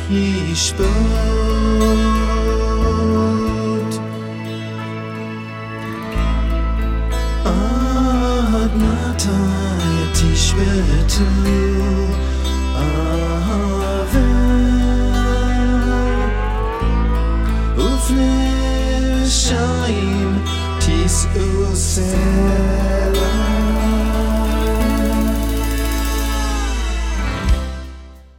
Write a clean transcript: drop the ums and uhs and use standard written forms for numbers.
ישפוט. עד מתי תשפטו עוול ופני רשעים תישאו סלע.